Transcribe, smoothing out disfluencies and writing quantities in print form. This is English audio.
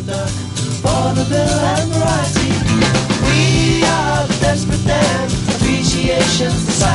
duck, vaudeville and variety. We are the Desperate Dan, Appreciation Society.